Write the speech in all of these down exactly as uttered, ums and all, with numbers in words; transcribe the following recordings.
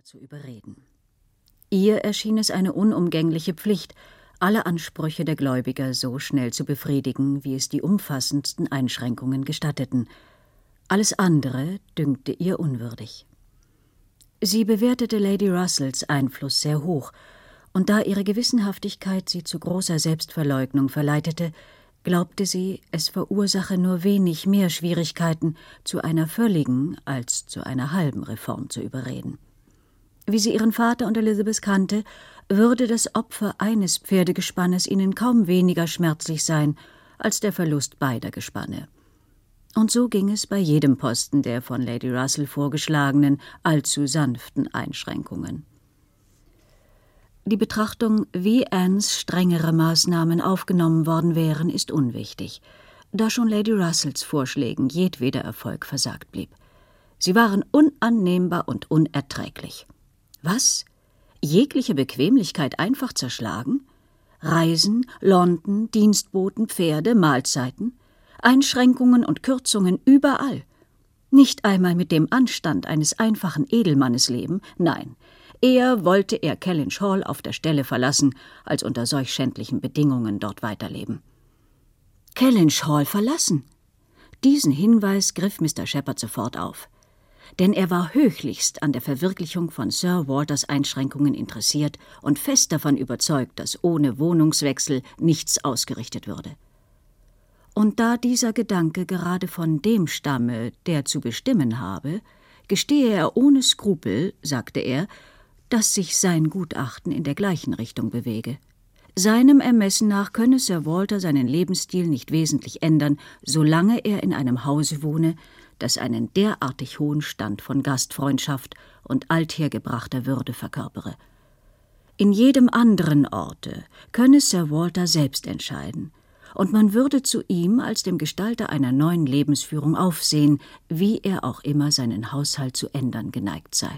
Walter zu überreden. Ihr erschien es eine unumgängliche Pflicht, alle Ansprüche der Gläubiger so schnell zu befriedigen, wie es die umfassendsten Einschränkungen gestatteten. Alles andere dünkte ihr unwürdig. Sie bewertete Lady Russells Einfluss sehr hoch, und da ihre Gewissenhaftigkeit sie zu großer Selbstverleugnung verleitete, glaubte sie, es verursache nur wenig mehr Schwierigkeiten, zu einer völligen als zu einer halben Reform zu überreden. Wie sie ihren Vater und Elizabeth kannte, würde das Opfer eines Pferdegespannes ihnen kaum weniger schmerzlich sein als der Verlust beider Gespanne. Und so ging es bei jedem Posten der von Lady Russell vorgeschlagenen, allzu sanften Einschränkungen. Die Betrachtung, wie Annes strengere Maßnahmen aufgenommen worden wären, ist unwichtig, da schon Lady Russells Vorschlägen jedweder Erfolg versagt blieb. Sie waren unannehmbar und unerträglich. Was? Jegliche Bequemlichkeit einfach zerschlagen? Reisen, London, Dienstboten, Pferde, Mahlzeiten? Einschränkungen und Kürzungen überall. Nicht einmal mit dem Anstand eines einfachen Edelmannes leben, nein, eher wollte er Kellynch Hall auf der Stelle verlassen, als unter solch schändlichen Bedingungen dort weiterleben. Kellynch Hall verlassen? Diesen Hinweis griff Mister Shepherd sofort auf. Denn er war höchlichst an der Verwirklichung von Sir Walters Einschränkungen interessiert und fest davon überzeugt, dass ohne Wohnungswechsel nichts ausgerichtet würde. Und da dieser Gedanke gerade von dem stamme, der zu bestimmen habe, gestehe er ohne Skrupel, sagte er, dass sich sein Gutachten in der gleichen Richtung bewege. Seinem Ermessen nach könne Sir Walter seinen Lebensstil nicht wesentlich ändern, solange er in einem Hause wohne, das einen derartig hohen Stand von Gastfreundschaft und althergebrachter Würde verkörpere. In jedem anderen Orte könne Sir Walter selbst entscheiden, und man würde zu ihm als dem Gestalter einer neuen Lebensführung aufsehen, wie er auch immer seinen Haushalt zu ändern geneigt sei.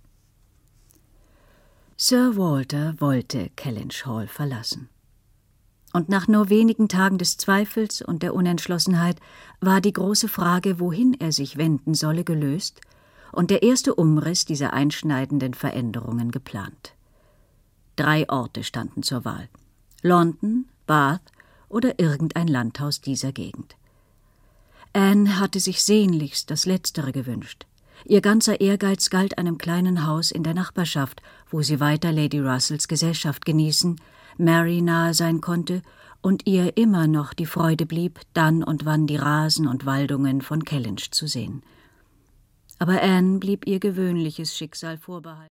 Sir Walter wollte Kellynch Hall verlassen. Und nach nur wenigen Tagen des Zweifels und der Unentschlossenheit war die große Frage, wohin er sich wenden solle, gelöst und der erste Umriss dieser einschneidenden Veränderungen geplant. Drei Orte standen zur Wahl: London, Bath oder irgendein Landhaus dieser Gegend. Anne hatte sich sehnlichst das Letztere gewünscht. Ihr ganzer Ehrgeiz galt einem kleinen Haus in der Nachbarschaft, wo sie weiter Lady Russells Gesellschaft genießen, Mary nahe sein konnte und ihr immer noch die Freude blieb, dann und wann die Rasen und Waldungen von Kellynch zu sehen. Aber Anne blieb ihr gewöhnliches Schicksal vorbehalten.